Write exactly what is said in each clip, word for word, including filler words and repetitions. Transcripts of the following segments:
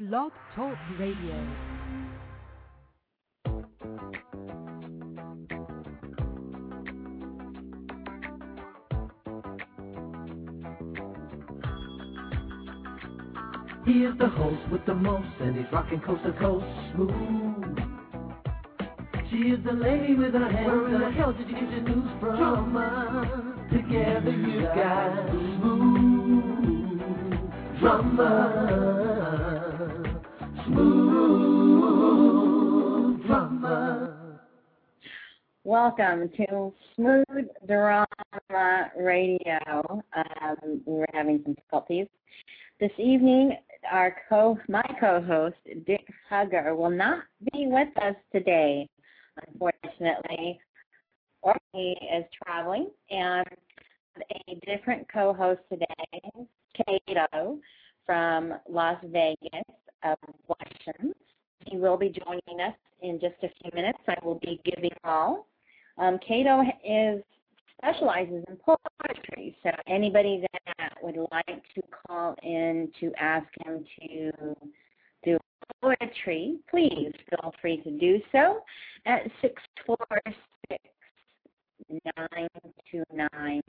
Blog Talk Radio. He is the host with the most, and he's rocking coast to coast smooth. She is the lady with her hands. Where in the hell did you get your news from? Drama. Together you got smooth drama. Smooth drama. Welcome to Smooth Drama Radio. Um, we were having some difficulties this evening. Our co, my co-host Dick Hugger will not be with us today, unfortunately. Or he is traveling, and a different co-host today, Cato from Las Vegas of Washington. He will be joining us in just a few minutes. I will be giving all. Um, Cato is specializes in poetry, so anybody that would like to call in to ask him to do poetry, please feel free to do so at six four six, nine two nine,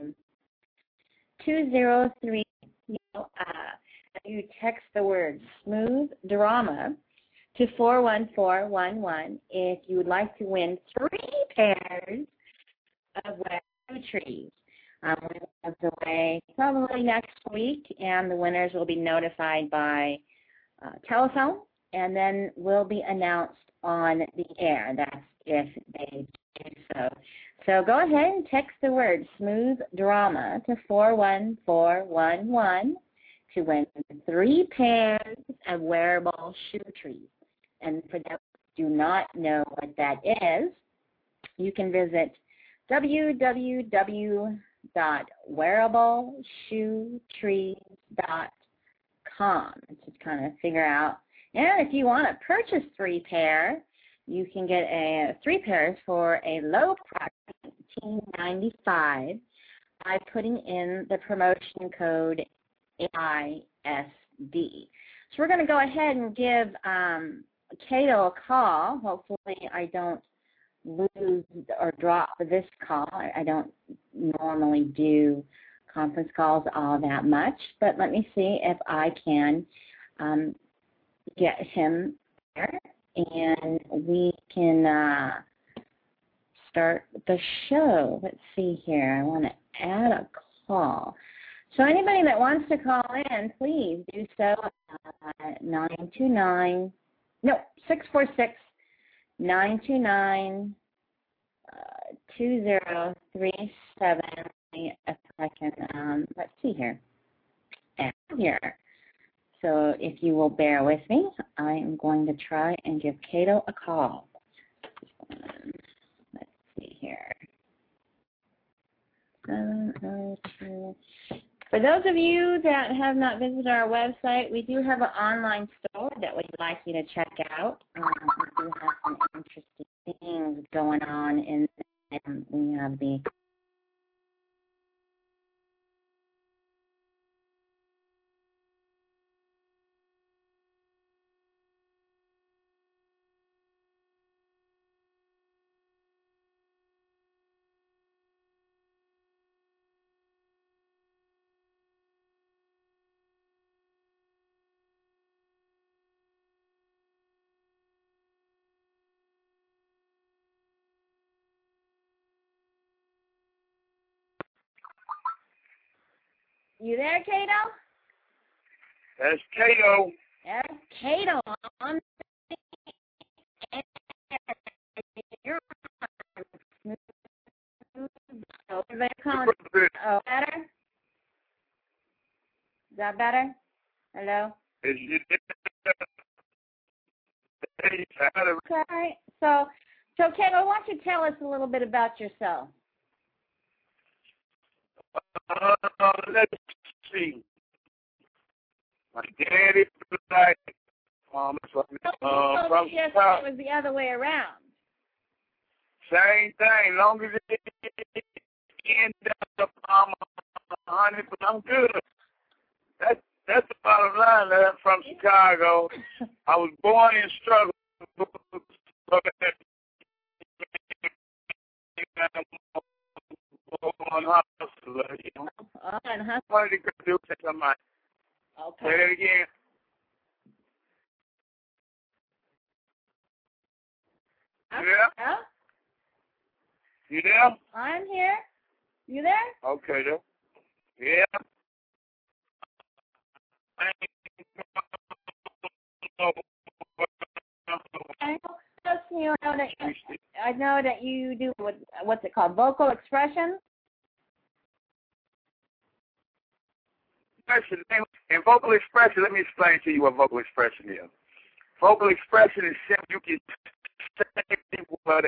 two zero three. You know, uh, you text the word smooth drama to four one four one one if you would like to win three pairs of trees. Um, we will give away probably next week, and the winners will be notified by uh, telephone, and then will be announced on the air. That's if they do so. So go ahead and text the word smooth drama to four one four one one to win three pairs of wearable shoe trees. And for those who do not know what that is, you can visit w w w dot wearable shoe trees dot com to kind of figure out. And if you want to purchase three pair, you can get a three pairs for a low price, nineteen ninety-five, by putting in the promotion code I S D. So we're going to go ahead and give um, Cato a call. Hopefully I don't lose or drop this call. I don't normally do conference calls all that much, but let me see if I can um, get him there, and we can uh, start the show. Let's see here. I want to add a call. So anybody that wants to call in, please do so at nine two nine, no, six four six, nine two nine, two zero three seven. If I can, um, let's see here. And here. So if you will bear with me, I am going to try and give Cato a call. Um, let's see here. seven oh two. For those of you that have not visited our website, we do have an online store that we'd like you to check out. Um, we do have some interesting things going on in and we have the You there, Cato? That's Cato. That's Cato. On You're oh, oh, better? Is that better? Hello? Okay. So, so Cato, why don't you tell us a little bit about yourself? Uh, let's see. My daddy like um, uh, from yes, it was the other way around. Same thing. Long as it end up, I'm a hundred, but I'm good. That's that's the bottom line. That I'm from Chicago. I was born in struggle. On hustler, you know. Oh, and hustler. What did the girl do? Somebody. Okay. Say that again. You there? Yeah? You there? I'm here. You there? Okay, there. Yeah. I know, you know that, I know that you do what, what's it called, vocal expression? And vocal expression, let me explain to you what vocal expression is. Vocal expression is simple. You can say whatever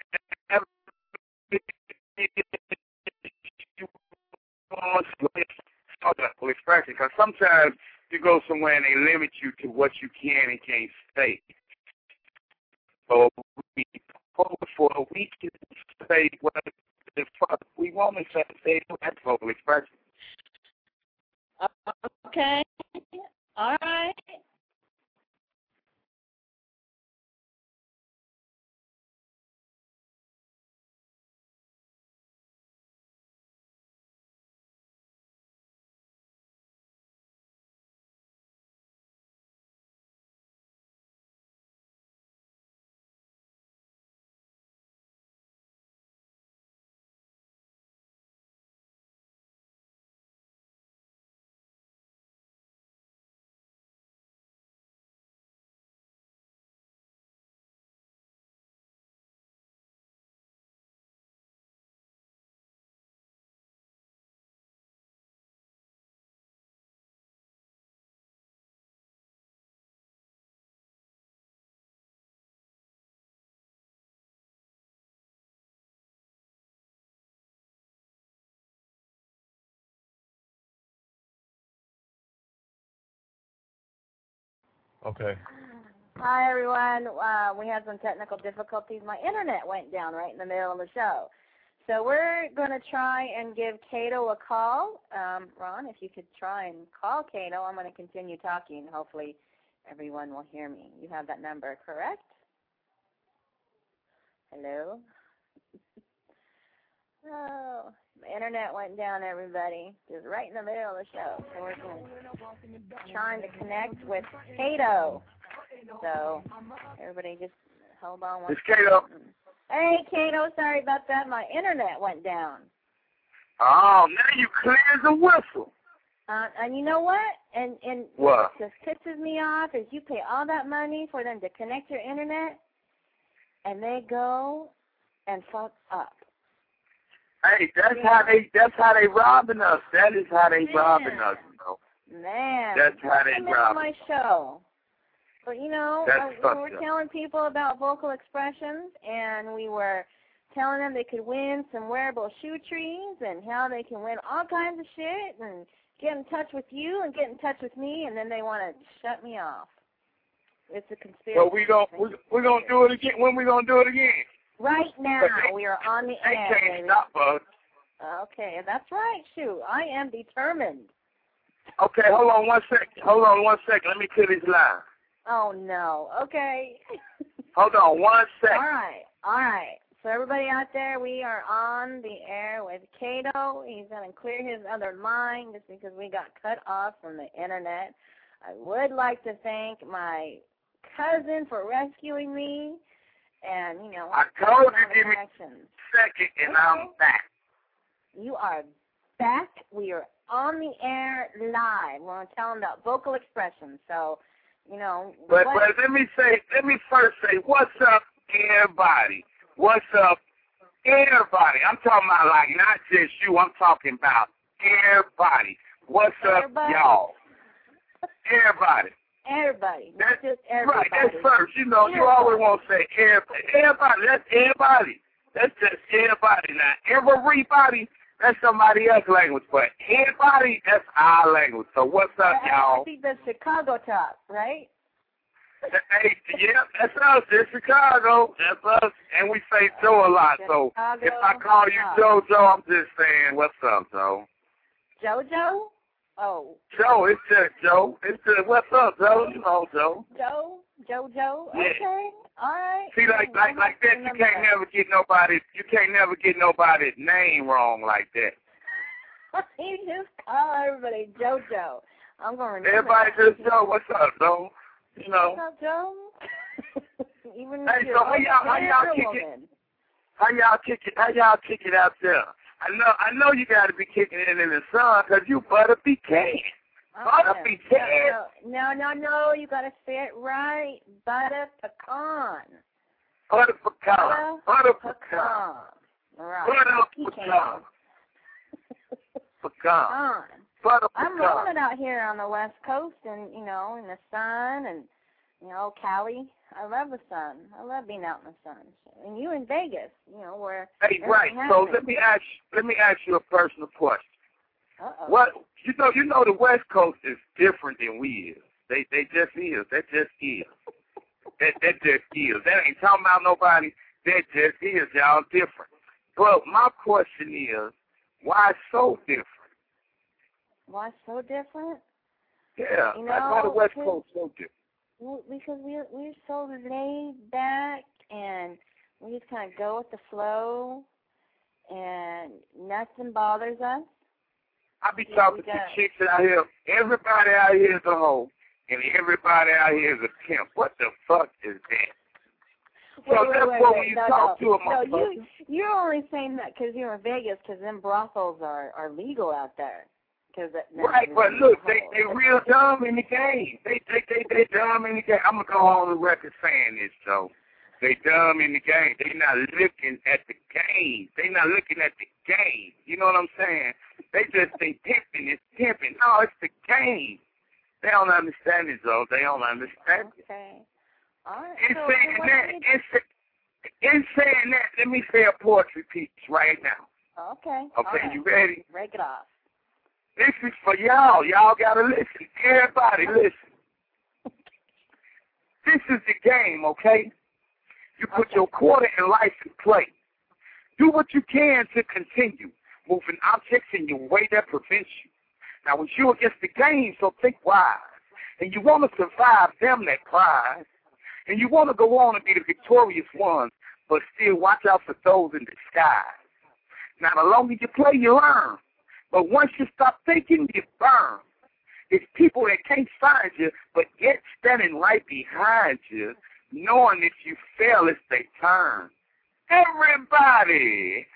you want vocal expression, because sometimes you go somewhere and they limit you to what you can and can't say. So we for a week to say what we want to say, say that's vocal expression. Okay. All right. Okay. Hi, everyone. Uh, we had some technical difficulties. My internet went down right in the middle of the show. So we're going to try and give Cato a call. Um, Ron, if you could try and call Cato, I'm going to continue talking. Hopefully everyone will hear me. You have that number, correct? Hello? Oh, the internet went down, everybody. Just right in the middle of the show. So we're trying to connect with Cato. So everybody just hold on one It's Cato. Hey, Cato, sorry about that. My internet went down. Oh, now you clear as a whistle. Uh, and you know what? And and what just pisses me off is you pay all that money for them to connect your internet, and they go and fuck up. Hey, that's yeah. how they that's how they robbing us. That is how they Man. robbing us, you know. Man, that's how they robbing. my show. But you know, uh, we were up. telling people about vocal expressions, and we were telling them they could win some wearable shoe trees, and how they can win all kinds of shit, and get in touch with you, and get in touch with me, and then they want to shut me off. It's a conspiracy. Well, we don't. We we're gonna do it again. When we gonna do it again? Right now, they, we are on the they air. They can't stop us. Okay, that's right. Shoot, I am determined. Okay, hold on one second. Hold on one second. Let me clear this line. Oh, no. Okay. Hold on one second. All right. All right. So everybody out there, we are on the air with Cato. He's going to clear his other line just because we got cut off from the internet. I would like to thank my cousin for rescuing me. And, you know, I told you give me a second, and okay. I'm back. You are back. We are on the air live. We're going to tell them about vocal expression. So, you know. But, what, but let me say, let me first say, what's up, everybody? What's up, everybody? I'm talking about, like, not just you. I'm talking about everybody. What's everybody. up, y'all? Everybody. Everybody, that's, not just everybody. Right, that's first. You know, everybody. You always want to say everybody. Everybody, that's everybody. That's just everybody. Now, everybody, that's somebody else's language, but everybody, that's our language. So what's up, I, y'all? I think that's Chicago talk, right? Hey, yeah, that's us. It's Chicago. That's us. And we say Joe a lot. Chicago so if I call you talk. JoJo, I'm just saying, what's up, Joe? JoJo? Oh. Joe, it's uh, Joe. It's uh, what's up, Joe? You know, Joe. Joe? Joe, Joe? Yeah. Okay. All right. See, like, like, like that, you can't never get nobody, you can't never get nobody's name wrong like that. You just call everybody JoJo. I'm going to remember Everybody that. just Joe. What's up, Joe? You know. What's up, Joe? Even Hey, if so how y'all, how y'all kick it? How y'all kick it? How y'all kick it out there? I know, I know you got to be kicking it in the sun because you butter pecan. Butter pecan. No, no, no. You got to say it right. Butter pecan. Butter pecan. Butter pecan. Right. Butter pecan. Pecan. Butter pecan. I'm rolling out here on the West Coast, and you know, in the sun, and you know, Cali. I love the sun. I love being out in the sun. And you in Vegas, you know, where. Hey, right. So let me ask. Let me ask you a personal question. Uh-oh. What you know? You know, the West Coast is different than we is. They they just is. That just is. that that just is. That ain't talking about nobody. That just is. Y'all different. But my question is, why so different? Why so different? Yeah, you like know, why the West Coast so different? Well, because we're we're so laid back, and we just kind of go with the flow, and nothing bothers us. I be yeah, talking to chicks out here. Everybody out here is a hoe, and everybody out here is a pimp. What the fuck is that? Wait, so wait, that's wait, what wait. when you no, talk no. to a No, you, you're only saying that because you're in Vegas, because them brothels are, are legal out there. Cause that, right, but look, they they real dumb in the game. They they they they dumb in the game. I'm gonna go on the record saying this, Joe. They dumb in the game. They not looking at the game. They not looking at the game. You know what I'm saying? They just think pimping is pimping. No, it's the game. They don't understand it, Joe. They don't understand it. Okay. All right. In so saying that, in, in saying that, let me say a poetry piece right now. Okay. Okay, right. you ready? Break it off. This is for y'all. Y'all gotta listen. Everybody listen. This is the game, okay? You put okay. your quarter in life in play. Do what you can to continue moving objects in your way that prevents you. Now, when you're against the game, so think wise. And you want to survive them that prize. And you want to go on and be the victorious ones, but still watch out for those in disguise. Now, the longer you play, you learn. But once you stop thinking, you burn. It's people that can't find you, but yet standing right behind you, knowing if you fail, it's their turn. Everybody.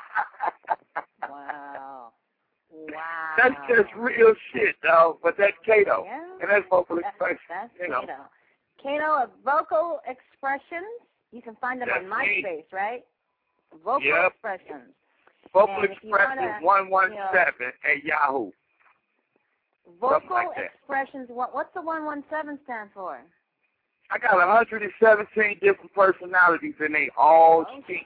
Wow. Wow. That's just real shit, dog. But that's Kato. Yeah. And that's vocal expression. That's you Kato. know. Kato of Vocal Expressions. You can find them that's on MySpace, me. right? Vocal yep. Expressions. Vocal and Expressions one one seven you know, at Yahoo. Vocal like Expressions. What, what's the one one seven stand for? I got one hundred seventeen different personalities, and they all oh. speak.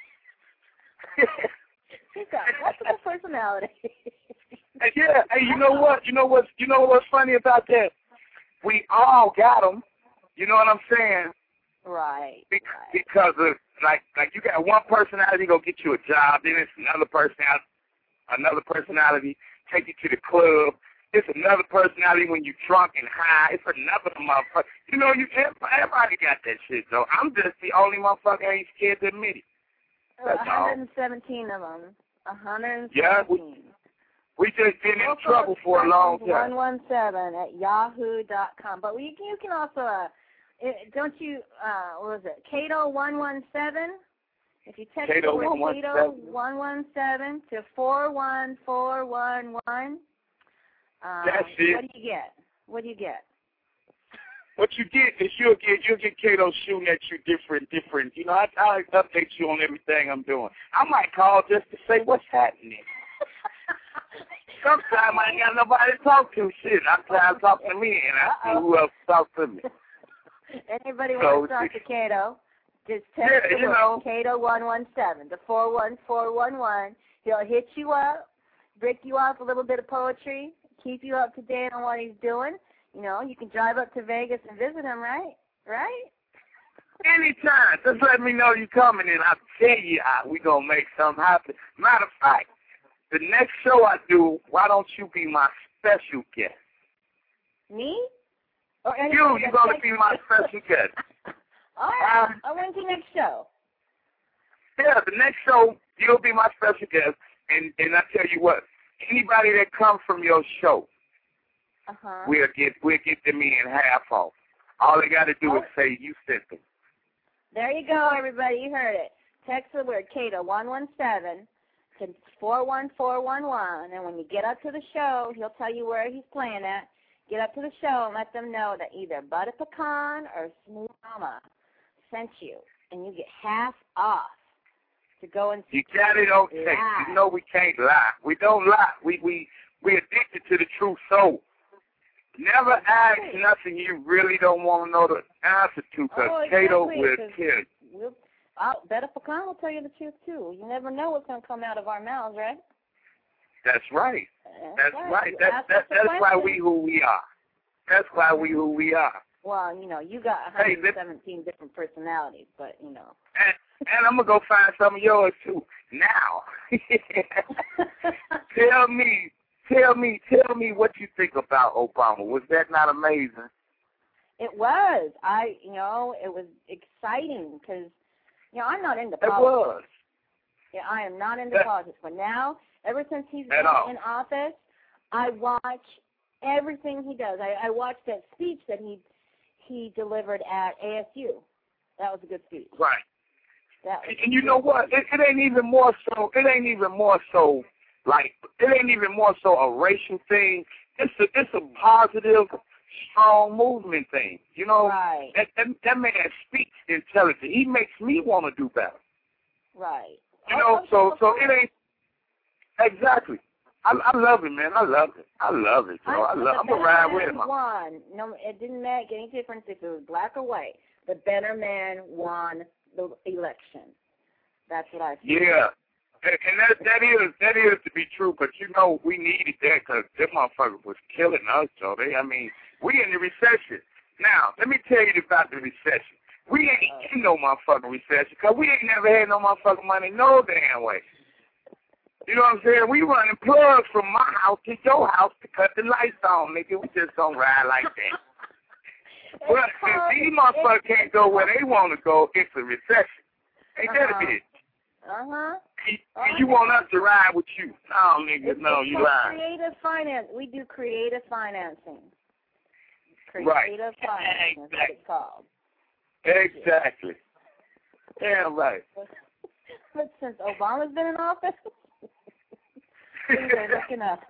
He's got multiple personalities. And yeah, hey, you know what? You know what? You know what's funny about that? We all got them. You know what I'm saying? Right. Be- right. Because of like, like you got one personality go get you a job, then it's another personality, another personality take you to the club. It's another personality when you drunk and high. It's another motherfucker. You know, you everybody got that shit, though. I'm just the only motherfucker ain't scared to admit it. That's one hundred seventeen all. Of them. one hundred seventeen. Yeah, we, we just been in trouble for a long time. one one seven at yahoo dot com. But we, you can also, uh, it, don't you, uh, what was it, Kato one one seven? If you text Kato the word Kato one one seven to four one four one one, um, that's it. what do you get? What do you get? What you get is you'll get you'll get Kato shooting at you different different. You know, I I update you on everything I'm doing. I might call just to say what's happening. Sometimes I ain't got nobody to talk to. Shit, I'm trying to talk to me, and I see who else talks to me. Anybody so, want to talk to Kato? Just text yeah, the you word know. Kato one one seven to four one four one one. He'll hit you up, break you off a little bit of poetry, keep you up to date on what he's doing. You know, you can drive up to Vegas and visit him, right? Right? Anytime. Just let me know you coming, and I'll tell you how we going to make something happen. Matter of fact, the next show I do, why don't you be my special guest. Me? Or you, you're going to be my special guest. All right. Um, I went to the next show. Yeah, the next show, you'll be my special guest. And, and I tell you what, anybody that comes from your show, uh-huh. we'll get we'll get them in half off. All they got to do oh. is say you sent them. There you go, everybody. You heard it. Text the word Cato one one seven to four one four one one, and when you get up to the show, he'll tell you where he's playing at. Get up to the show and let them know that either Butter Pecan or Smooth Mama sent you, and you get half off to go and see. You got it on tape. You know we can't lie. We don't lie. We we we addicted to the truth. So never ask nothing you really don't want to know the answer to, because oh, exactly, Cato will tell you. We'll, uh, Butter Pecan will tell you the truth too. You never know what's going to come out of our mouths, right? That's right. That's, That's right. right. That's, that's, that's, that's why we who we are. That's why we who we are. Well, you know, you got one hundred seventeen hey, different personalities, but, you know. And, and I'm going to go find some of yours, too. Now. tell me, tell me, tell me what you think about Obama. Was that not amazing? It was. I, you know, it was exciting because, you know, I'm not into politics. It was. Yeah, I am not into that, politics. But now, ever since he's been all. in office, I watch everything he does. I, I watched that speech that he he delivered at A S U. That was a good speech. Right. That was and, and you know what? It, it ain't even more so. It ain't even more so. Like it ain't even more so a racial thing. It's a it's a positive, strong movement thing. You know. Right. That that, that man speaks intelligent. He makes me want to do better. Right. You know. So so it ain't exactly. I, I love it, man. I love it. I love it, bro. I love. I'm gonna ride with him. Won. No, it didn't make any difference if it was black or white. The better man won the election. That's what I feel. Yeah, and, and that that is that is to be true. But you know, we needed that because that motherfucker was killing us, Joe. They, I mean, we in the recession now. Let me tell you about the recession. We ain't uh, in no motherfucking recession because we ain't never had no motherfucking money no damn way. You know what I'm saying? We running plugs from my house to your house to cut the lights on, nigga. We just don't ride like that. But if these motherfuckers can't go where they want to go, it's a recession. Ain't uh-huh. that a bitch? Uh-huh. And, and you want us to ride with you. No, nigga, it's, no, it's you lying. Creative finance. We do creative financing. Creative right. financing exactly. is what it's called. Exactly. Damn right. But since Obama's been in office, things are looking up.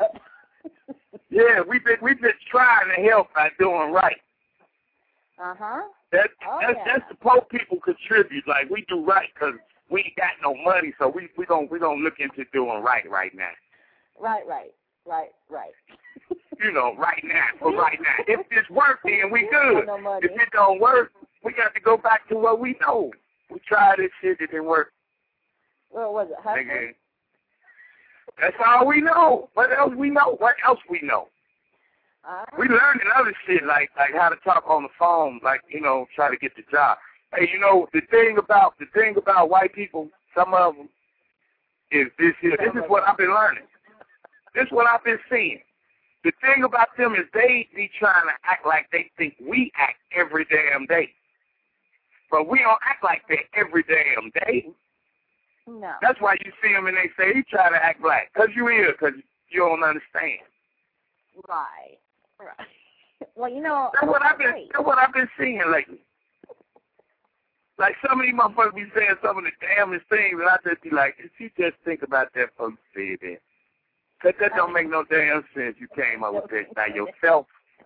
Yeah, we've been we've been trying to help by doing right. Uh huh. That oh, that's yeah. that's the poor people contribute. Like we do right because we ain't got no money, so we we don't we don't look into doing right right now. Right, right, right, right. You know, right now, for right now. If this works, then we good. No if it don't work, we got to go back to what we know. We tried this shit, it didn't work. What was it? Hustling? That's all we know. What else we know? What else we know? Uh, we learned other shit like like how to talk on the phone, like you know, try to get the job. Hey, you know the thing about the thing about white people, some of them is this here. This is what I've been learning. This is what I've been seeing. The thing about them is they be trying to act like they think we act every damn day, but we don't act like that every damn day. No. That's why you see them and they say he try to act black. Because you is, because you don't understand. Right. Right. Well, you know. That's what I've been, right. that's what I've been seeing lately. Like some of these motherfuckers be saying some of the damnest things, and I just be like, if you just think about that before you say it then. Because that don't make no damn sense. You came up with that by yourself.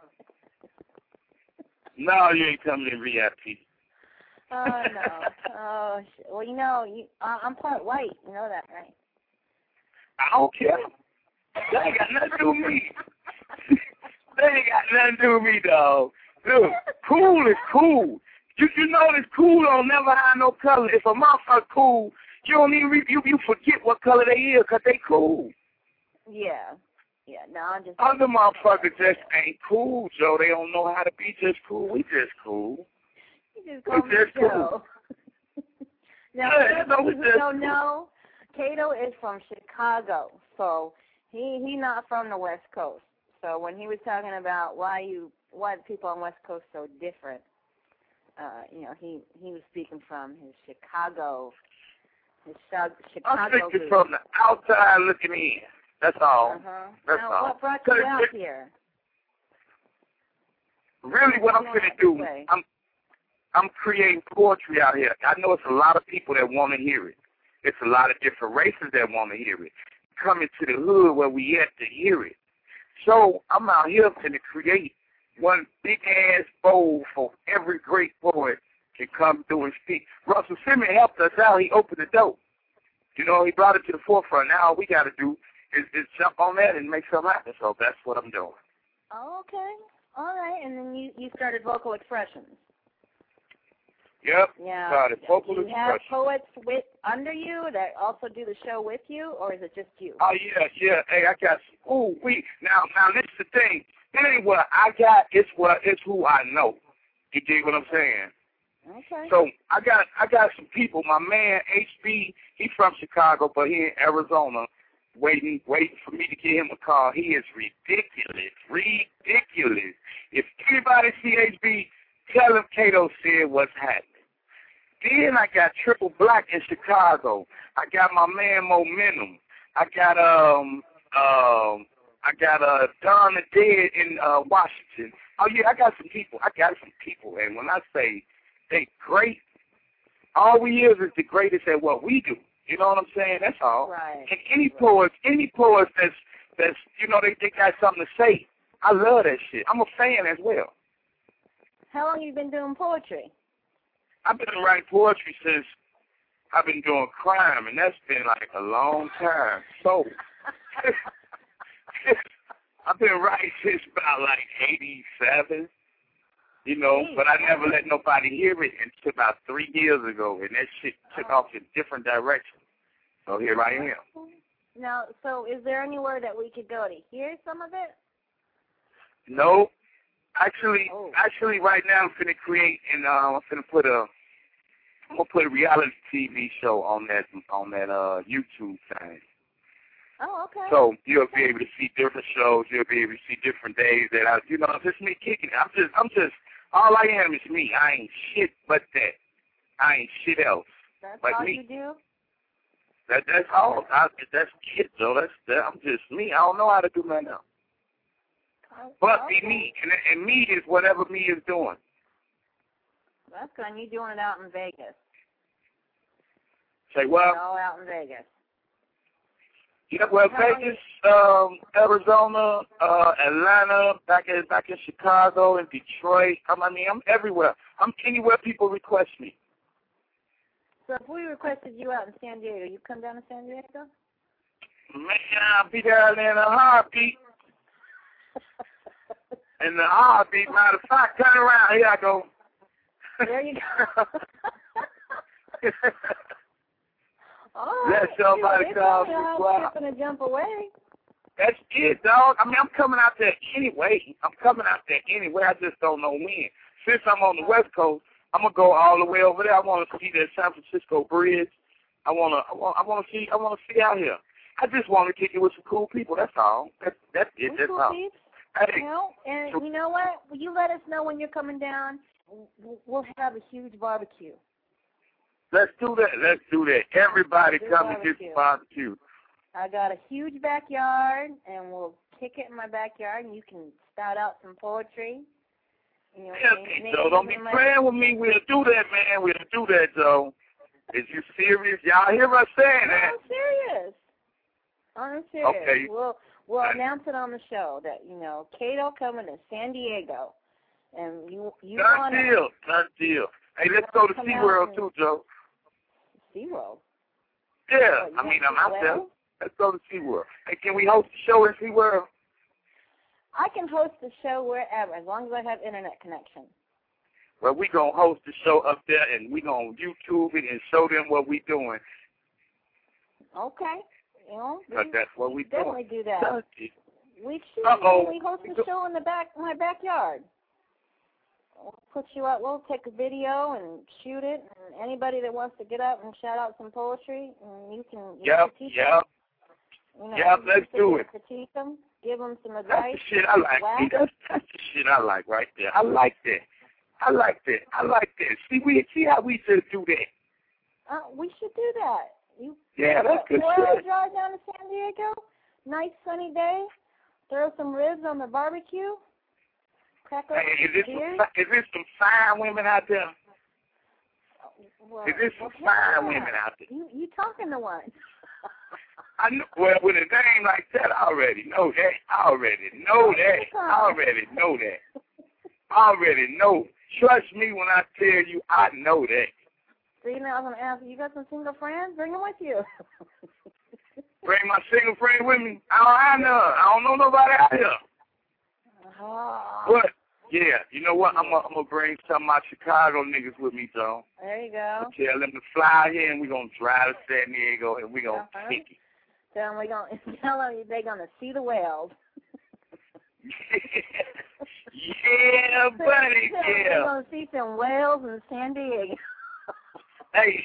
No, you ain't coming in V I P. Oh, no. Oh, shit. Well, you know, you, uh, I'm part white. You know that, right? I don't care. That ain't got nothing to do with me. That ain't got nothing to do with me, dog. Look, cool is cool. You you know this cool don't never have no color. If a motherfucker cool, you don't even, you, you forget what color they is because they cool. Yeah. Yeah, no, I'm just... Other motherfuckers just ain't cool, Joe. They don't know how to be just cool. We just cool. You just call me just Joe. Cool. Now, yeah, for those who just don't know, Cato is from Chicago, so he he not from the West Coast. So when he was talking about why you, why the people on West Coast so different, uh, you know, he he was speaking from his Chicago, his Chicago. I'm speaking group. from the outside looking in. That's all. Uh-huh. That's now, all. what brought you out it, here? Really, what I'm going to do, I'm I'm creating poetry out here. I know it's a lot of people that want to hear it. It's a lot of different races that want to hear it. Coming to the hood where we at to hear it. So I'm out here to create one big-ass bowl for every great poet can come through and speak. Russell Simmons helped us out. He opened the door. You know, he brought it to the forefront. Now all we got to do is, is jump on that and make something happen. So that's what I'm doing. Oh, okay. All right. And then you, you started Vocal Expressions. Yep. Yeah. Started Vocal do you Expressions. have poets with under you that also do the show with you, or is it just you? Oh, yeah, yeah. Hey, I got some. Oh, we. Now, now, this is the thing. It ain't what I got. It's what it's who I know. You dig what I'm saying? Okay. So I got I got some people. My man H B, he's from Chicago, but he in Arizona, waiting waiting for me to get him a call. He is ridiculous, ridiculous. If anybody see H B, tell him Kato said what's happening. Then I got Triple Black in Chicago. I got my man Momentum. I got um um I got uh Don the Dead in uh Washington. Oh yeah, I got some people. I got some people, and when I say they great, all we is is the greatest at what we do. You know what I'm saying? That's all. Right. And any right. poets, any poets that's that's you know they they got something to say. I love that shit. I'm a fan as well. How long have you been doing poetry? I've been writing poetry since I've been doing crime, and that's been like a long time. So I've been writing since about like eighty-seven, you know, but I never let nobody hear it until about three years ago, and that shit took off in different directions. So here I am. Now, so is there anywhere that we could go to hear some of it? No. Actually, oh. actually, right now I'm finna create, and uh, I'm finna put a, I'm gonna put a reality T V show on that on that uh YouTube thing. Oh, okay. So you'll okay. be able to see different shows. You'll be able to see different days that I, you know, it's just me kicking it. I'm just, I'm just, all I am is me. I ain't shit but that. I ain't shit else. That's but all me. you do? That that's all. I, that's it, though. That's that. I'm just me. I don't know how to do nothing else. But okay. be me, and, and me is whatever me is doing. That's good. And you're doing it out in Vegas. Say what? It's all out in Vegas. Yeah, well, Vegas, um, Arizona, uh, Atlanta, back in back in Chicago, and Detroit. I mean, I'm everywhere. I'm anywhere people request me. So if we requested you out in San Diego, you come down to San Diego? Man, I'll be down there in a heartbeat. In the heartbeat, matter of fact, turn around. Here I go. There you go. Oh, let somebody call me. Wow. Going to jump away. That's it, dog. I mean, I'm coming out there anyway. I'm coming out there anyway. I just don't know when. Since I'm on the West Coast, I'm gonna go all the way over there. I want to see the San Francisco Bridge. I wanna, I want, I want to see, I want to see out here. I just want to kick it with some cool people. That's all. That's that's it. That's cool all. Peeps. Hey. You know, and you know what? You let us know when you're coming down. We'll have a huge barbecue. Let's do that. Let's do that. Everybody do come and get the barbecue. I got a huge backyard, and we'll kick it in my backyard, and you can spout out some poetry. You know, yeah, maybe, Joe, don't be playing with me. We'll do that, man. We'll do that, Joe. Is you serious? Y'all hear us saying that? I'm serious. I'm serious. Okay. We'll, we'll announce it on the show that, you know, Kato coming to San Diego. And you, you Done want deal. Done deal. Hey, let's go to SeaWorld, too, Joe. SeaWorld? Yeah. What, I mean, I'm out well? there. Let's go to SeaWorld. Hey, can we host the show in SeaWorld? I can host the show wherever, as long as I have internet connection. Well, we're going to host the show up there, and we're going to YouTube it and show them what we're doing. Okay. You know, Because that's what we're definitely doing. do that. We should. Uh-oh. We host the show in the back, my backyard. We'll put you out. We'll take a video and shoot it. And anybody that wants to get up and shout out some poetry, and you can. You yep. critique Yep. them. You know, yep. Let's do it. Critique them. give them some That's advice. the shit I like. See, that's, that's the shit I like right there. I like that. I like that. I like that. See, we see how we should do that. Uh, we should do that. You, yeah, that's good shit. shit. Drive down to San Diego, nice sunny day, throw some ribs on the barbecue, crack up hey, is this beers. some, is this some fine women out there? Well, is this some okay, fine yeah. women out there? You, you talking to one. I know, well, with a name like that, I already know that. I already know that. I already know that. I already know. Trust me when I tell you, I know that. So, you know, I was going to ask you, you got some single friends? Bring them with you. Bring my single friend with me? I don't have none. I don't know nobody out here. Oh. But, yeah, you know what? I'm going to bring some of my Chicago niggas with me, though. There you go. Tell them to fly here, and we're going to drive to San Diego, and we're going to uh-huh. kick it. Tell them, we gonna, tell them they're going to see the whales. Yeah, buddy, yeah. They're going to see some whales in San Diego. Hey,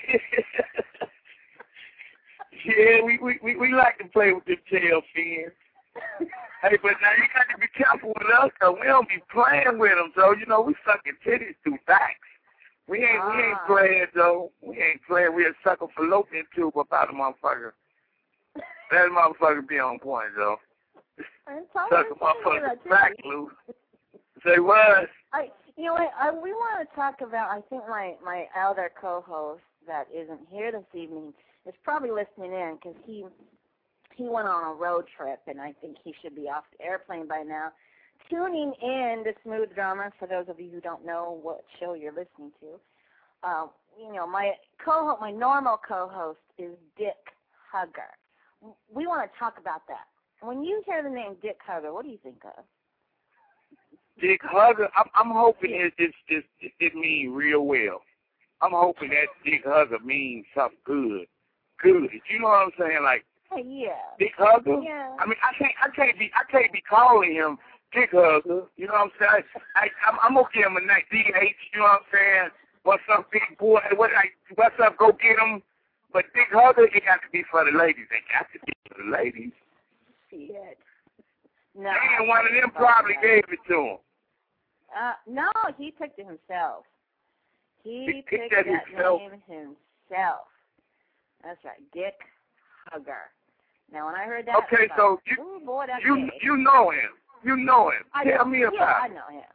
yeah, we, we, we, we like to play with the tail fins. Hey, but now you got to be careful with us, because we don't be playing with them, so, you know, we sucking titties through backs. We ain't, ah. we ain't playing, though. We ain't playing. We a sucker for fallopian tube about a motherfucker. That motherfucker be on point, though. Suck a motherfucker's back loose. Say what? I, you know what? I, we want to talk about. I think my my other co-host that isn't here this evening is probably listening in because he he went on a road trip and I think he should be off the airplane by now. Tuning in to Smooth Drama. For those of you who don't know what show you're listening to, uh, you know my co my normal co-host is Dick Hugger. We want to talk about that. When you hear the name Dick Hugger, what do you think of? Dick Hugger, I'm, I'm hoping it, it, it, it, it means real well. I'm hoping that Dick Hugger means something good. Good. You know what I'm saying? Like, hey, yeah. Dick Hugger? Yeah. I mean, I can't, I can't be, I can't be calling him Dick Hugger. You know what I'm saying? I, I'm, I'm gonna give him a nice D H. You know what I'm saying? What's up, big boy? What, like, what's up? Go get him. But Dick Hugger, it got to be for the ladies. It got to be for the ladies. Shit. No, and one of them probably gave it to him. Uh, no, he picked it himself. He, he picked, picked that, that himself. name himself. That's right, Dick Hugger. Now, when I heard that, okay, I so thought, you ooh, boy, that's you gay. you know him. You know him. I Tell know, me about yeah, I it. know him.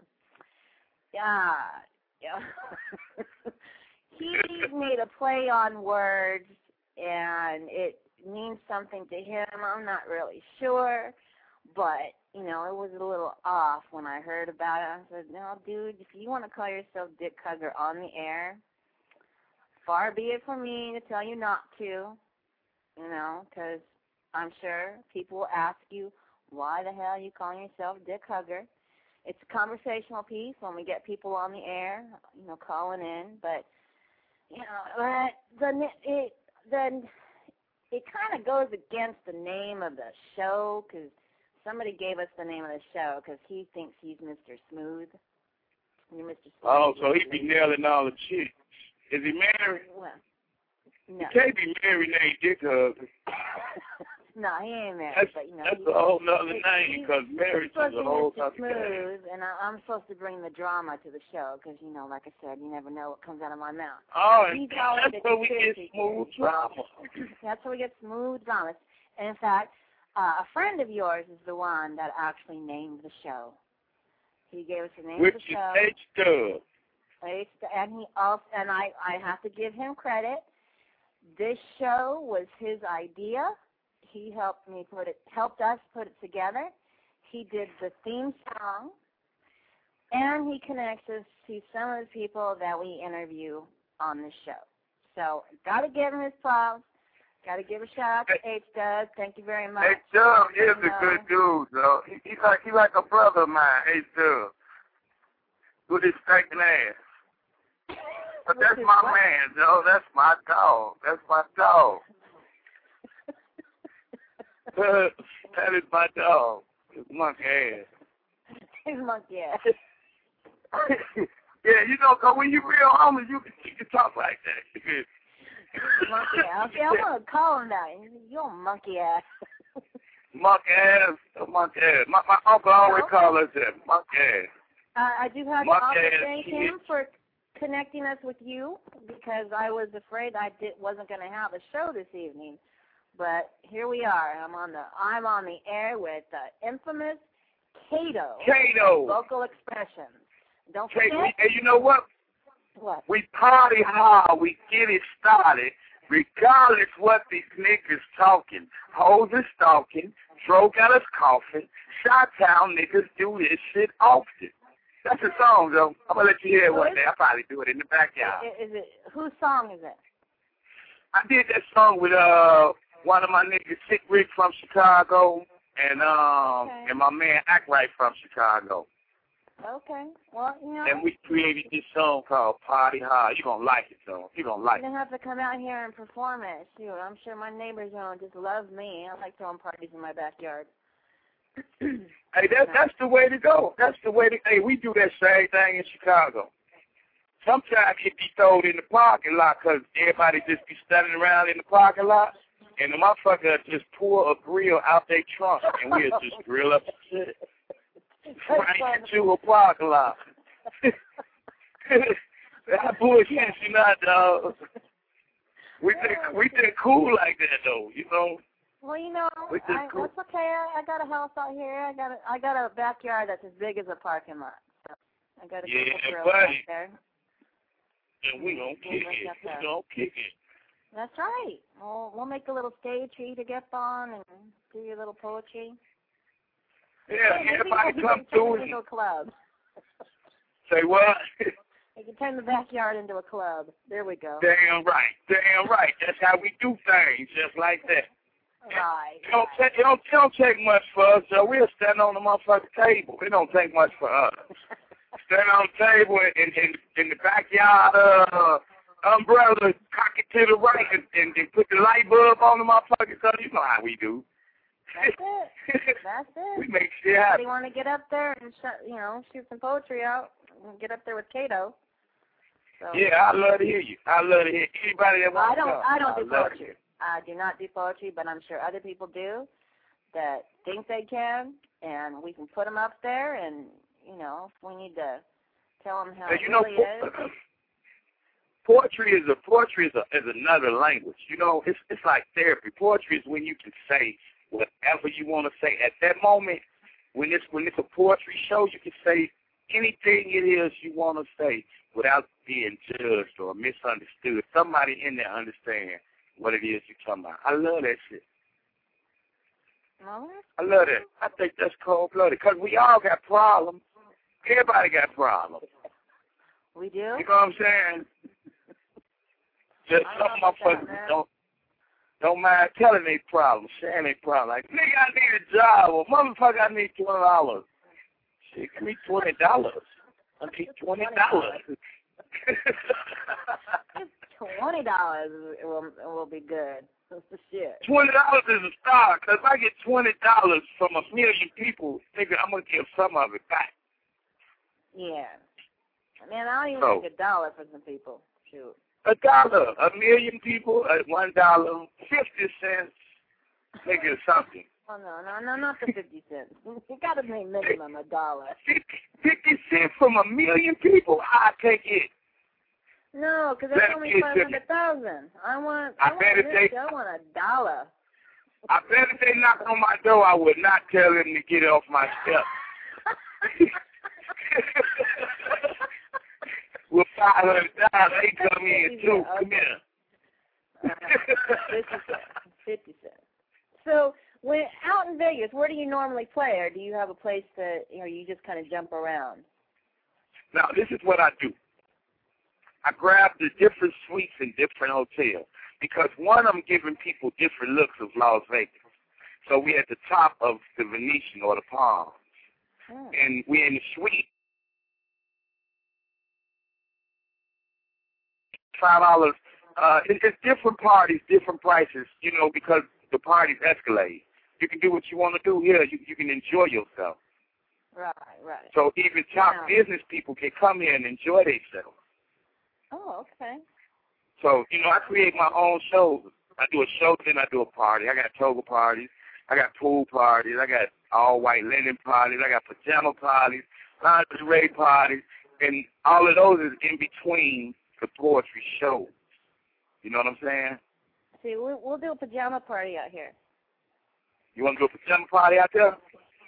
Yeah, yeah. He made a play on words, and it means something to him. I'm not really sure, but, you know, it was a little off when I heard about it. I said, no, dude, if you want to call yourself Dick Hugger on the air, far be it from me to tell you not to, you know, because I'm sure people will ask you, why the hell are you calling yourself Dick Hugger? It's a conversational piece when we get people on the air, you know, calling in, but, you know, but the, it, then it kind of goes against the name of the show because somebody gave us the name of the show because he thinks he's Mister Smooth. You're Mister Smooth. Oh, so he be nailing all the chicks. Is he married? Well, no. He can't be married named Dick Hugger. No, he ain't married. That's, but, you know, that's he, a whole nother he, name because marriage is a whole Mister other Smooth, and I, I'm supposed to bring the drama to the show because, you know, like I said, you never know what comes out of my mouth. Oh, He's that's where we get smooth drama. That's where we get smooth drama. And, in fact, uh, a friend of yours is the one that actually named the show. He gave us the name Which of the show. Which is H-Dub. H and he also, and I, I have to give him credit. This show was his idea. He helped me put it, helped us put it together. He did the theme song, and he connects us to some of the people that we interview on the show. So, got to give him his props. Got to give a shout out to H-Dub. Thank you very much. H-Dub is a good dude, though. He, he like he like a brother of mine, H-Dub, with his stinking ass. But that's my what? man, Joe. That's my dog. That's my dog. That is my dog. His monkey ass. His monkey ass. Yeah, you know, cause when you real homies, you can, you can talk like that. Monkey ass. Okay, I'm gonna call him that. You're a monkey ass. Monk ass, monk ass. My, my uncle always okay. called us that, monk ass. Uh, I do have Monk to also ass thank kid. him for connecting us with you because I was afraid I did, wasn't going to have a show this evening. But here we are. I'm on the I'm on the air with the infamous Kato. Kato. Vocal expressions. Don't Hey, forget. we, hey, you know what? What? We party hard. We get it started, regardless what these niggas talking. Hoes is stalking. Dro got us coughing. Chi-Town niggas do this shit often. That's a song, though. I'm gonna let you hear it one day. I'll probably do it in the backyard. Is, is it whose song is it? I did that song with uh one of my niggas, Sick Rick from Chicago, and um Okay. and my man Act Right from Chicago. Okay. Well, you know. And we created this song called Party Hard. You're gonna like it, though. You're gonna like You it. don't have to come out here and perform it. Shoot, I'm sure my neighbors don't just love me. I like throwing parties in my backyard. Hey, that, that's the way to go. That's the way to. Hey, we do that same thing in Chicago. Sometimes it be thrown in the parking lot because everybody just be standing around in the parking lot, and the motherfucker just pull a grill out their trunk, and we'll just grill up the shit right into a parking lot. That bullshit, you not, dog. We think we think cool like that though, you know. Well, you know, We think I, cool. it's okay. I, I got a house out here. I got a I got a backyard that's as big as a parking lot. So I got a Yeah, couple grills buddy. out there. And we gonna We'll kick make it. up We that. gonna kick it. That's right. We'll we'll make a little stage for you to get on and do your little poetry. Yeah, Maybe everybody we come can turn through it and into a club. say what? We can turn the backyard into a club. There we go. Damn right, damn right. That's how we do things, just like that. Right. It don't, take, it don't, it don't take much for us, so we'll stand on the motherfucking table. It don't take much for us. Stand on the table in, in, in the backyard, uh, umbrella, cock it to the right, and, and, and put the light bulb on the motherfucker, so you know how we do. That's it. That's it. We make shit They happen. want to get up there and sh- you know shoot some poetry out and get up there with Kato. So, Yeah, I love to hear you. I love to hear anybody that well, wants I don't. to come. I don't do love to poetry. hear. I do not do poetry, but I'm sure other people do that think they can, and we can put them up there. And you know, if we need to tell them how Hey, it you know, really is. poetry is a poetry is a, is another language. You know, it's it's like therapy. Poetry is when you can say whatever you want to say at that moment. When it's when it's a poetry show, you can say anything it is you want to say without being judged or misunderstood. Somebody in there understand what it is you're talking about. I love that shit. Well, I love that. I think that's cold-blooded because we all got problems. Everybody got problems. we do. You know what I'm saying? Just I some don't know about that, motherfuckers man. don't don't mind telling their problems, sharing their problems. Like, nigga, I need a job. Or motherfucker, I need twenty dollars. Shit, give me twenty dollars. I need twenty dollars. Twenty dollars will will be good. Shit. Twenty dollars is a start, because if I get twenty dollars from a million people, nigga, I'm gonna give some of it back. Yeah. Man, I'll even So- take a dollar for some people. Shoot. A dollar, a million people at one dollar, fifty cents, nigga, something. Oh no, no, no, not the fifty cents. You gotta make minimum a dollar. Fifty, fifty cents from a million people, I take it. No, because Let that's me only get five hundred thousand. I want. I I, want bet if this, they- I want a dollar. I bet if they knock on my door, I would not tell them to get off my step. With five hundred dollars, they come in too. Come here. Uh, fifty cents. Fifty cents. So, when out in Vegas, where do you normally play, or do you have a place that you know you just kind of jump around? Now, this is what I do. I grab the different suites in different hotels because, one, I'm giving people different looks of Las Vegas. So we're at the top of the Venetian or the Palms, Hmm. and we're in the suite. Five dollars. Uh, it, it's different parties, different prices. You know, because the parties escalate. You can do what you want to do here. You you can enjoy yourself. Right, right. So even top Yeah. business people can come here and enjoy themselves. Oh, okay. So, you know, I create my own shows. I do a show, then I do a party. I got toga parties. I got pool parties. I got all white linen parties. I got pajama parties, lingerie parties, and all of those is in between the poetry show. You know what I'm saying? See, we'll, we'll do a pajama party out here. You want to do a pajama party out there?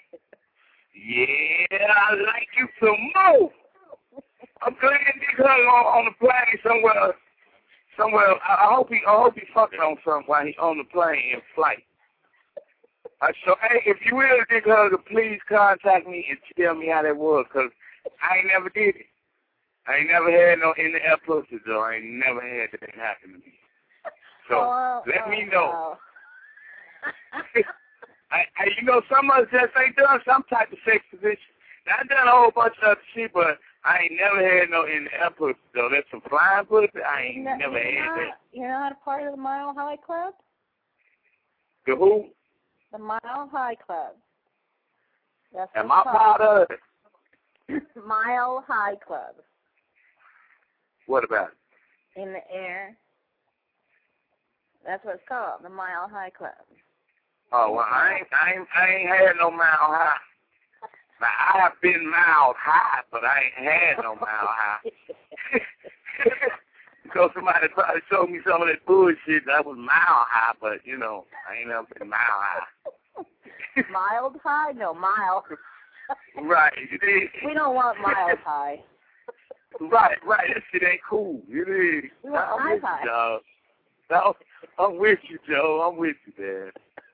Yeah, I like you some more. I'm glad Dick Hug on, on the plane somewhere. Somewhere. I, I hope he. I hope he fucking on something while he on the plane in flight. Uh, so, hey, if you will, Dick Hugger, please contact me and tell me how that was, because I ain't never did it. I ain't never had no in the air pussy, though. I ain't never had that happen to me. So oh, let oh, me know. Oh. I, I, you know, some of us just ain't done some type of sex position. Now, I done a whole bunch of other shit, but I ain't never had no in the air pussy, though. That's some flying pussy. I ain't no, never had not, that. You're not a part of the Mile High Club? The who? The Mile High Club. That's Am I part of it? Mile High Club. What about it? In the air. That's what it's called, the Mile High Club. Oh, well, I ain't, I ain't, I ain't had no mile high. Now, I have been mile high, but I ain't had no mile high. Because somebody probably showed me some of that bullshit that was mile high, but, you know, I ain't never been mile high. Mild high? No, mile. Right. You dig? We don't want mild high. Right, right. That shit ain't cool. You dig? We want I'm high with high. you, dog. No, I'm with you, Joe. I'm with you, man.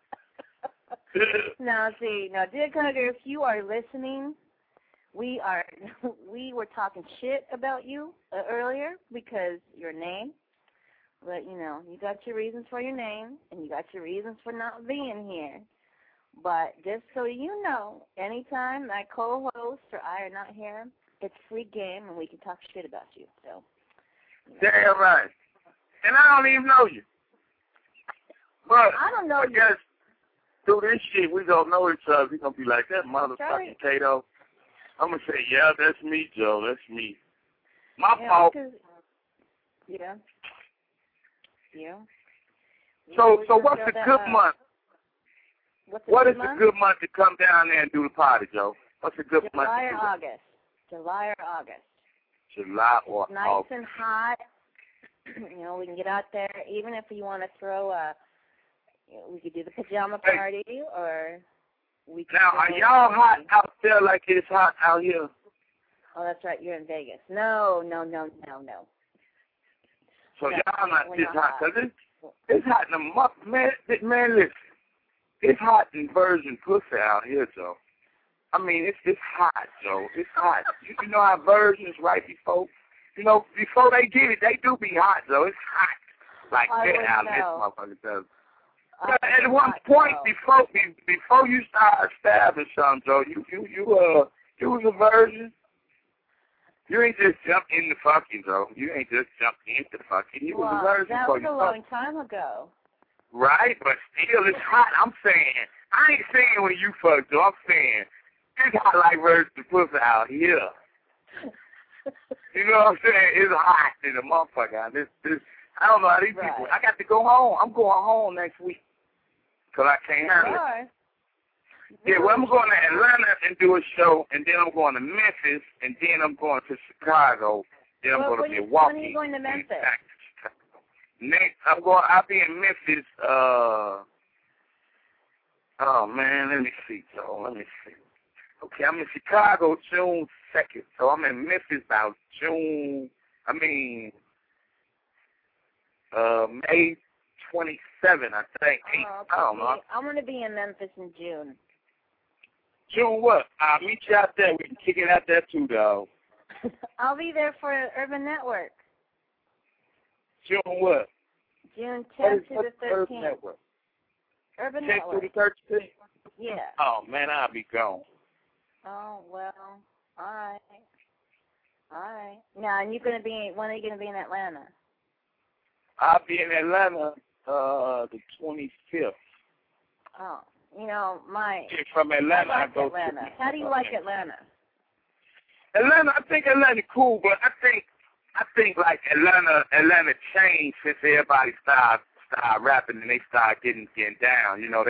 Now, see, now, Dick Hugger, if you are listening, we are, we were talking shit about you uh, earlier because your name, but, you know, you got your reasons for your name, and you got your reasons for not being here. But just so you know, anytime my co-host or I are not here, it's free game, and we can talk shit about you. So, you know. Damn right. And I don't even know you. But I don't know I you. guess through this shit, we don't know each other. We're going to be like, that motherfucking right. Kato. I'm going to say, yeah, that's me, Joe. That's me. My yeah, fault. Yeah. Yeah. So, We're so gonna what's go a that, good uh, month? What's a What good is month? a good month to come down there and do the party, Joe? What's a good month? July to or do August. July or August. July or Nice August. and hot. You know, we can get out there. Even if you want to throw a, you know, we could do the pajama party, or we could. Now, are y'all hot out there like it's hot out here? Oh, that's right. You're in Vegas. No, no, no, no, no. So no, y'all not we're this not hot, hot. because it's, it's hot in the month. Man, man, listen. It's hot in virgin pussy out here, Joe. I mean, it's it's hot, Joe. It's hot. You, you know how virgins right before, you know, before they get it, they do be hot, Joe. It's hot. Like I that wouldn't out know. this motherfucker does. I But at would one not point know. before be- before you start stabbing something, Joe, you you you uh you was a virgin. You ain't just jumped in the fucking, Joe. You ain't just jumped into the fucking. You well, was a virgin. that before was you a long time ago. Right, but still it's hot. I'm saying, I ain't saying when you fuck, Joe. I'm saying it's hot like virgin pussy out here. You know what I'm saying? It's hot in the motherfucker. This this. I don't know how these Right. people. I got to go home. I'm going home next week because I can't handle it. Sure. Yeah, well, I'm going to Atlanta and do a show, and then I'm going to Memphis, and then I'm going to Chicago, then I'm Well, going when to you- Milwaukee. when are you going to and Memphis? back to Chicago. Next, I'm going. I'll be in Memphis. Uh, oh man, let me see, Joe. Let me see. Okay, I'm in Chicago June second, so I'm in Memphis about June. I mean, uh, May twenty-seventh, I think. Eight, Oh, I don't know. see, I'm going to be in Memphis in June. June what? I'll meet you out there. We can kick it out there too, dog. I'll be there for Urban Network. June what? June What tenth is- to what's the Urban thirteenth. Network? Urban tenth Network. to the thirteenth? Yeah. Oh, man, I'll be gone. Oh, well, all right. All right. Now, and you're going to be, when are you going to be in Atlanta? I'll be in Atlanta uh, the twenty-fifth. Oh, you know, my, And from Atlanta, I like I go Atlanta. to... How do you like Atlanta? Atlanta, I think Atlanta cool, but I think, I think like Atlanta, Atlanta changed since everybody started, started rapping and they started getting, getting down. You know, they,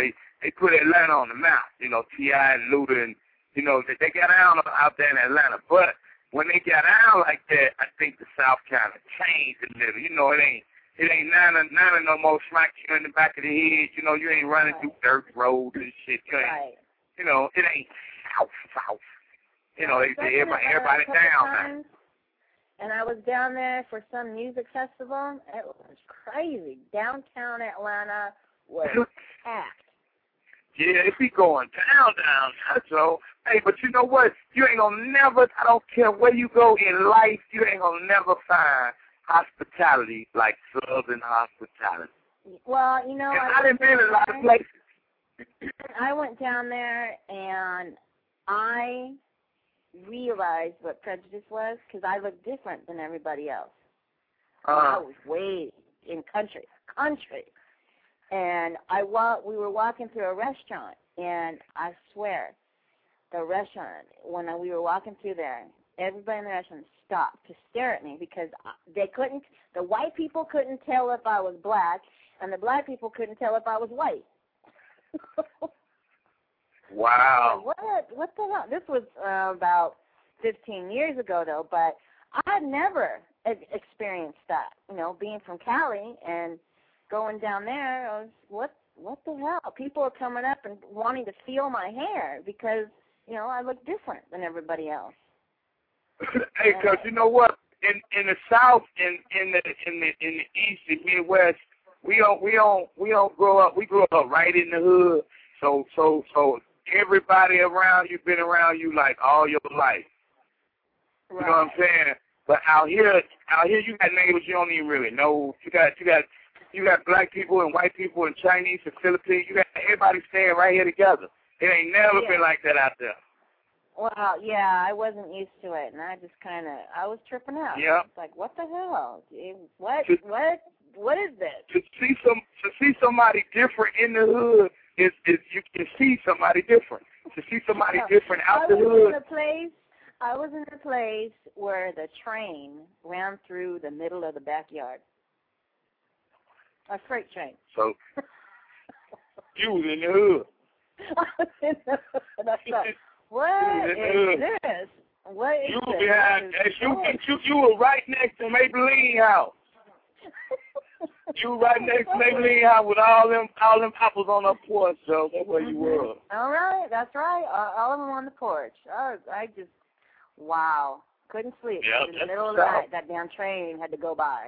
they put Atlanta on the map. You know, T I and Luda, and you know they, they got down out there in Atlanta. But when they got out like that, I think the South kind of changed a little. You know, it ain't it ain't none none no more smack you in the back of the head. You know, you ain't running right. through dirt roads and shit. You ain't, right. You know, it ain't South South. You know, they, they everybody everybody down now. And I was down there for some music festival. It was crazy. Downtown Atlanta was packed. Yeah, it be going down, down. So, hey, but you know what? You ain't gonna never, I don't care where you go in life, you ain't gonna never find hospitality like Southern hospitality. Well, you know, and I, I didn't been in a lot of places. I went down there and I realized what prejudice was because I looked different than everybody else. Uh, I was way in country, country. And I wa- we were walking through a restaurant, and I swear, the restaurant, when we were walking through there, everybody in the restaurant stopped to stare at me because they couldn't, the white people couldn't tell if I was black, and the black people couldn't tell if I was white. Wow. What? What the hell? This was uh, about fifteen years ago, though, but I had never experienced that, you know, being from Cali and going down there. I was, what, what the hell? People are coming up and wanting to steal my hair because, you know, I look different than everybody else. Hey, because you know what? In in the South, in in the in the in the East, the Midwest, we don't we don't we don't grow up. We grew up right in the hood. So so so everybody around you been around you like all your life. Right. You know what I'm saying? But out here, out here, you got neighbors you don't even really know. You got you got you got black people and white people and Chinese and Philippines. You got everybody staying right here together. It ain't never yeah. been like that out there. Well, yeah, I wasn't used to it, and I just kind of, I was tripping out. Yeah. It's like, what the hell? What, to, what, what is this? To see some, to see somebody different in the hood is, is you can see somebody different. To see somebody no, different out I the was hood. In a place, I was in a place where the train ran through the middle of the backyard. A freight train. So you was in the hood. I was in the hood. I thought, what is this? What is you this? Behind, is you, you, you were right next to Maybelline House. You were right next to Maybelline House with all them all them apples on the porch, so that's where you were. All right, that's right. All, all of them on the porch. I, I just, wow. Couldn't sleep. Yep, in the middle of the night, that damn train had to go by.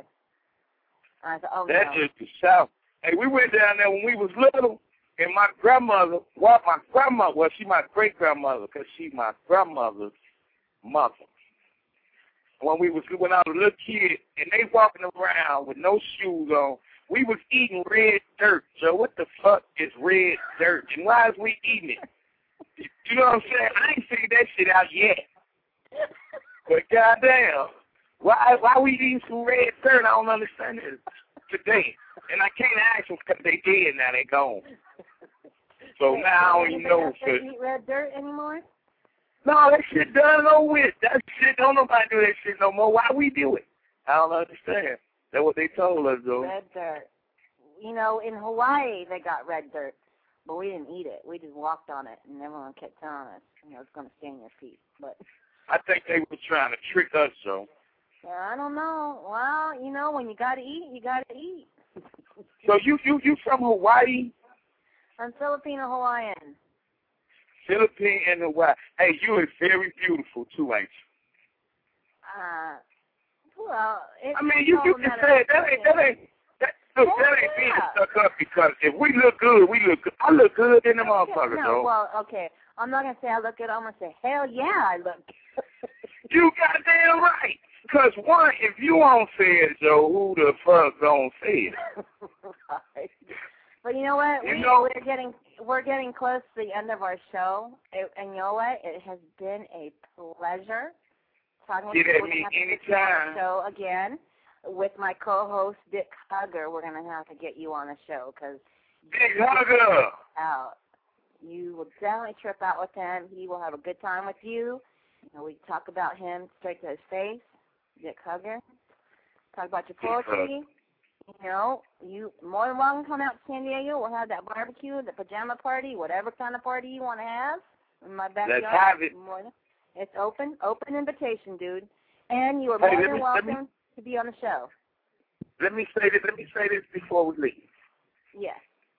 I thought, oh, That's no. just the South. Hey, we went down there when we was little. And my grandmother, well, my grandmother, well, she my great-grandmother because she my grandmother's mother. When we was, when I was a little kid, and they walking around with no shoes on, we was eating red dirt. So what the fuck is red dirt? And why is we eating it? You know what I'm saying? I ain't figured that shit out yet. But goddamn, why why we eating some red dirt? I don't understand it today. And I can't ask them because they dead now. They gone. So now I don't even know. They don't eat red dirt anymore? No, that shit done no with. That shit, don't nobody do that shit no more. Why we do it? I don't understand. That's what they told us, though. Red dirt. You know, in Hawaii, they got red dirt, but we didn't eat it. We just walked on it, and everyone kept telling us, you know, it's going to stain your feet. But I think they were trying to trick us, though. Yeah, I don't know. Well, you know, when you got to eat, you got to eat. So you, you, you from Hawaii? I'm Filipino Hawaiian. Philippine and Hawaii. Hey, you are very beautiful too, ain't you? Uh, well, I mean, you, you can say it. That ain't that ain't that, look, oh, that ain't yeah. being stuck up because if we look good, we look good. I look good in the motherfucker, no, though. Well, okay. I'm not gonna say I look good. I'm gonna say hell yeah, I look good. You goddamn right. Because one, if you won't say it, Joe, who the fuck don't say it? Right. But you know what? You we, know, we're getting we're getting close to the end of our show, it, and you know what? It has been a pleasure talking with you. Get at me anytime. Show again with my co-host Dick Hugger. We're gonna have to get you on the show because Dick Hugger. Out. You will definitely trip out with him. He will have a good time with you. You know, we talk about him straight to his face. Dick Hugger. Talk about your poetry. you know, you more than welcome to come out to San Diego. We'll have that barbecue, the pajama party, whatever kind of party you want to have in my backyard. Let's have it. More than, it's open, open invitation, dude. And you are Hey, more let than me- welcome let me- to be on the show. Let me say this. Let me say this before we leave. Yes.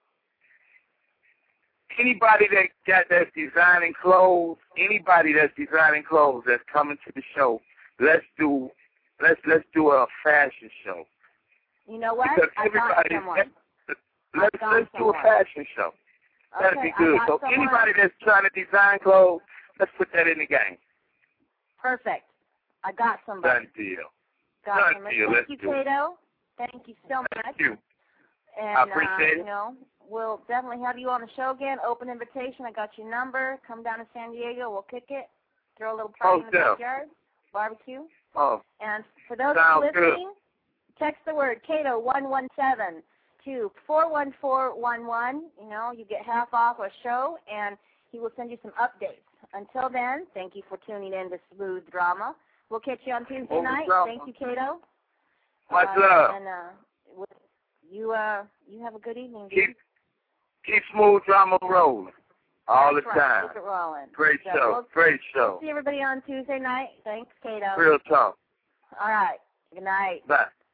Anybody that got that's designing clothes, anybody that's designing clothes that's coming to the show, let's do, let's let's do a fashion show. You know what? Because I got everybody, someone. let's I got let's do a someone. fashion show. That'd Okay, be good. I got So someone. anybody that's trying to design clothes, let's put that in the game. Perfect. I got somebody. Done deal. Got Done somebody. deal. Thank Let's you, do it. Kato. Thank you so much. Thank you. And, I appreciate uh, it. you know, we'll definitely have you on the show again. Open invitation. I got your number. Come down to San Diego. We'll kick it. Throw a little party Oh, in the yeah. backyard. Barbecue. Oh, And for those Sounds listening, text the word Kato one one seven to four one four one one. You know, you get half off a show, and he will send you some updates. Until then, thank you for tuning in to Smooth Drama. We'll catch you on Tuesday Smooth night. Drama. Thank you, Kato. much Uh, love. And uh, with- you uh, you have a good evening. dude. Keep keep Smooth Drama rolling all That's the right. time. Keep it rolling. Great So show. we'll Great show. see everybody on Tuesday night. Thanks, Kato. Real talk. All right. Good night. Bye.